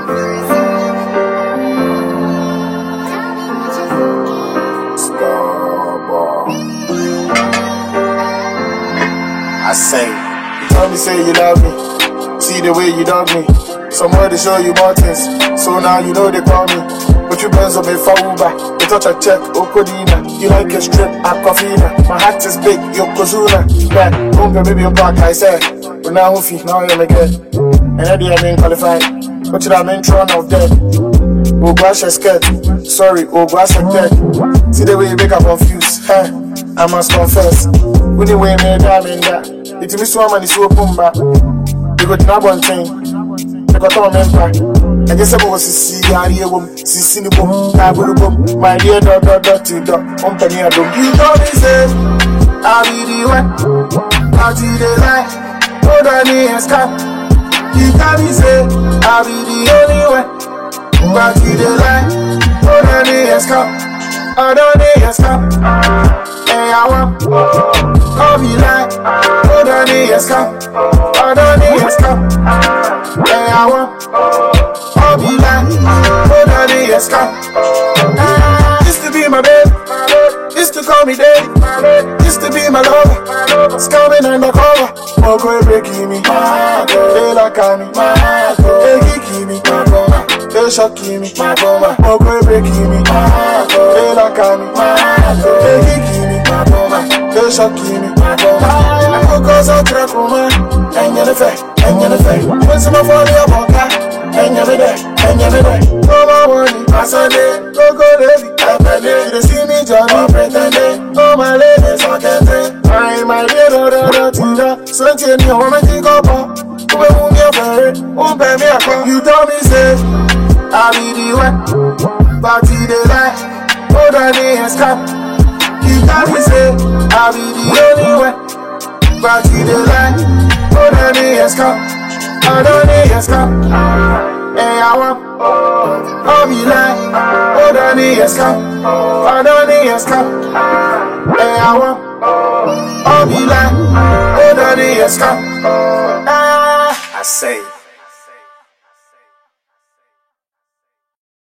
I say, you tell me say you love me, see the way you dog me. Somebody show you more things, so now you know they call me. But you benzo me for Uber, you touch a check, Okodina. You like a strip, Aquafina. My heart is big, Yokozuna. Yeah, Unga maybe a park, I said. But now Hufi, now you're again. And I didn't qualified, but you have throne of dead. Ogwasha scared, sorry, Ogwasha dead. See the way you make up confused, huh? I must confess. When you weigh me down in that, it's me so many so pumba. You got to one thing, you got to remember. I guess I was a see the boom, I will boom, my dear dog, company. I don't you know me say, I'll be the one, I'll be the light, hold on the escape. You tell me say, I'll be the only one, I'll be the light, hold on the escape. I don't need escape. Hey, I want, I'll be like, hold on the escape. I don't need escape. Hey, I want, I'll be like, hold on the escape. Used to be my baby, used to call me daddy, used to be my lover, scamming undercover. Moko breaking me, they like me, they kicking me, they shocking me, Moko breaking me, they like me, they kicking me, they shocking me. Moko so trackuma, and you're the fact, when some of all your boca, and you're the no more money, pass a day, go David, you see me Johnny pretending, oh my ladies, I can't say, I'm my little Tina, so tell me how much you go for, you told me say, I'll be the one, but the lie, hold on the escape. You told me say, I'll be the only one, but the lie, hold on the escape. I don't need escape. Hey, I want, I'll be like, hold on the escape. I don't need escape. Hey, I want, I'll be like, hold on the escape. I say.